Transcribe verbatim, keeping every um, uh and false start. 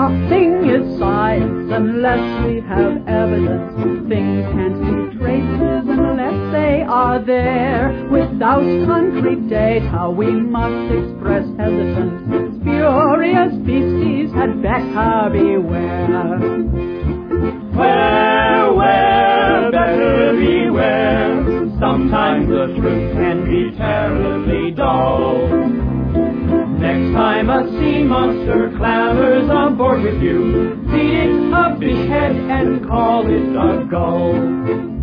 Nothing is science unless we have evidence. Things can't be traces unless they are there. Without concrete data, we must express hesitance. Spurious beasties had better beware. Where, where, better beware. Sometimes the truth can be terribly dull. Next time a sea monster clambers on board with you, feed it a fish head and call it a gull.